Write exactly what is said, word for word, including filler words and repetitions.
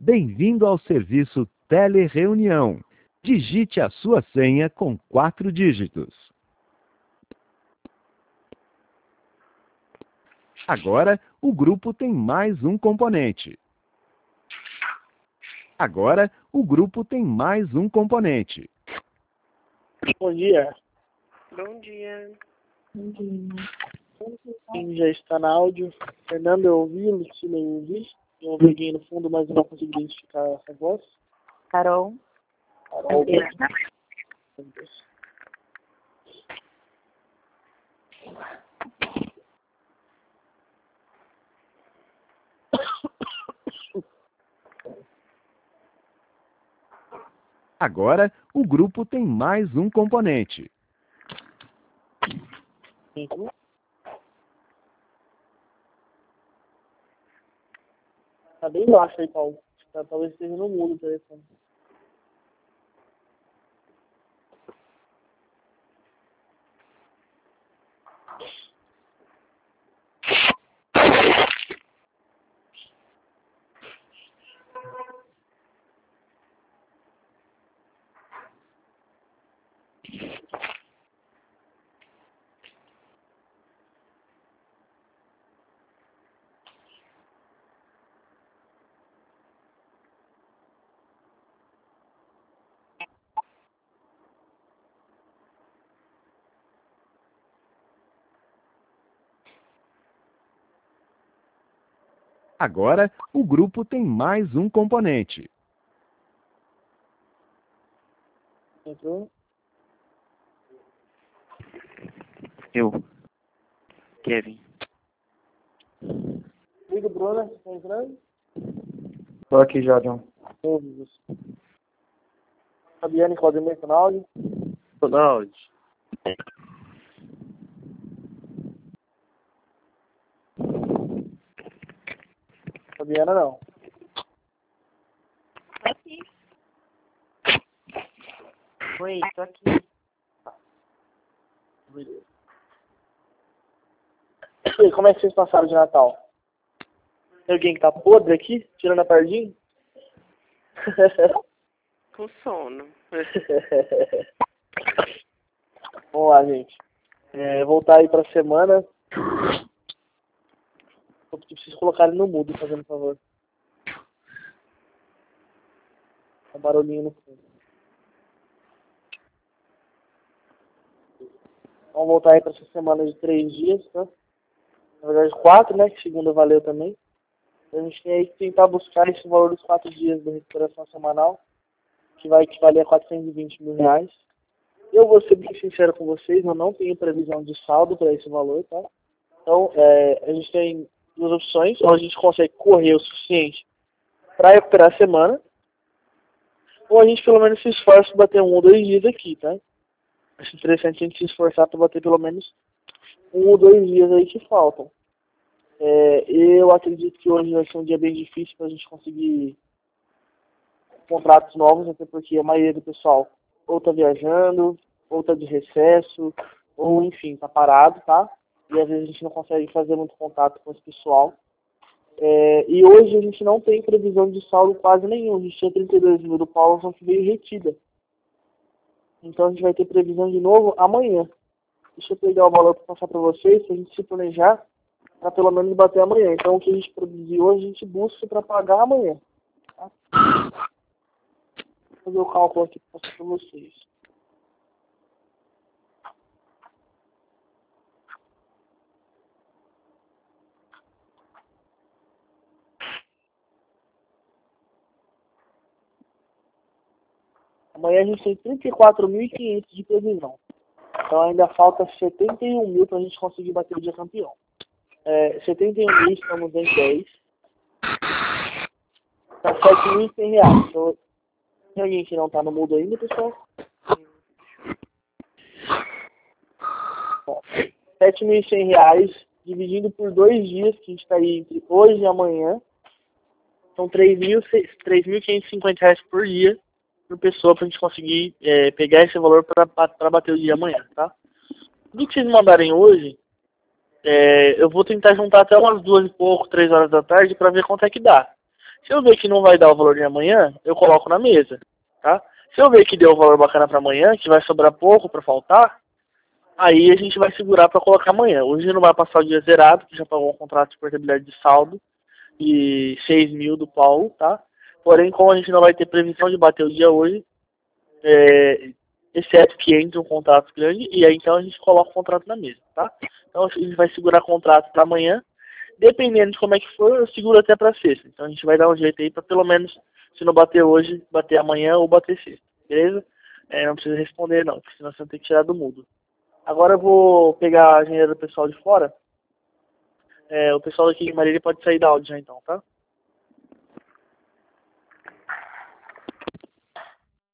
Bem-vindo ao serviço Telereunião. Digite a sua senha com quatro dígitos. Agora, o grupo tem mais um componente. Agora, o grupo tem mais um componente. Bom dia. Bom dia. Bom dia. Quem já está na áudio? Fernando, eu ouvi, Lucila, eu ouvi. Eu ouvi alguém no fundo, mas não consegui identificar essa voz. Carol. Carol. Agora, o grupo tem mais um componente. Cinco. Tá bem baixo aí, Paulo. Tá, talvez esteja no mudo o telefone. Agora, o grupo tem mais um componente. Entrou? Eu. Kevin. Liga, Bruna. Você tá entrando? Tô aqui já, John. Ouve você. Fabiana e Claudemir estão na áudio? Tô na áudio. Fabiana não. Aqui. Oi, tô aqui. Beleza. E aí, como é que vocês passaram de Natal? Tem alguém que tá podre aqui? Tirando a pardinha? Com sono. Vamos lá, gente. É, voltar aí pra semana. Vou pedir pra vocês colocarem no mudo, fazendo favor. Um barulhinho no fundo. Vamos voltar aí pra essa semana de três dias, tá? Na verdade, quatro, né? Que segunda valeu também. A gente tem aí que tentar buscar esse valor dos quatro dias da recuperação semanal, que vai equivaler a quatrocentos e vinte mil reais. Eu vou ser bem sincero com vocês, eu não tenho previsão de saldo para esse valor, tá? Então, é, a gente tem duas opções, ou a gente consegue correr o suficiente para recuperar a semana, ou a gente pelo menos se esforça para bater um ou dois dias aqui, tá? Acho interessante a gente se esforçar para bater pelo menos um ou dois dias aí que faltam. É, eu acredito que hoje vai ser um dia bem difícil para a gente conseguir contratos novos, até porque a maioria do pessoal ou está viajando, ou está de recesso, ou enfim, está parado, tá? E às vezes a gente não consegue fazer muito contato com esse pessoal. É, e hoje a gente não tem previsão de saldo quase nenhum. A gente tinha trinta e dois mil do Paulo, só que veio retida. Então a gente vai ter previsão de novo amanhã. Deixa eu pegar o valor para passar para vocês, para a gente se planejar para pelo menos bater amanhã. Então o que a gente produzir hoje, a gente busca para pagar amanhã. Tá? Vou fazer o cálculo aqui para passar para vocês. Amanhã a gente tem trinta e quatro mil e quinhentos de previsão. Então ainda falta setenta e um mil para a gente conseguir bater o dia campeão. É, setenta e um mil estamos em dez. Tá sete mil e cem reais. Então, tem alguém que não está no mudo ainda, pessoal? Bom, sete mil e cem reais dividido por dois dias, que a gente está aí entre hoje e amanhã. São três mil quinhentos e cinquenta reais por dia por pessoa para a gente conseguir é, pegar esse valor para bater o dia amanhã, tá? Do que vocês mandarem hoje, é, eu vou tentar juntar até umas duas e pouco, três horas da tarde para ver quanto é que dá. Se eu ver que não vai dar o valor de amanhã, eu coloco na mesa, tá? Se eu ver que deu um valor bacana para amanhã, que vai sobrar pouco para faltar, aí a gente vai segurar para colocar amanhã. Hoje não vai passar o dia zerado, que já pagou um contrato de portabilidade de saldo e seis mil do Paulo, tá? Porém, como a gente não vai ter previsão de bater o dia hoje, é, exceto que entre um contrato grande, e aí então a gente coloca o contrato na mesa, tá? Então a gente vai segurar o contrato para amanhã. Dependendo de como é que for, eu seguro até para sexta. Então a gente vai dar um jeito aí para pelo menos, se não bater hoje, bater amanhã ou bater sexta, beleza? É, não precisa responder não, porque senão você vai ter que tirar do mudo. Agora eu vou pegar a agenda do pessoal de fora. É, o pessoal daqui em Marília pode sair da áudio já então, tá?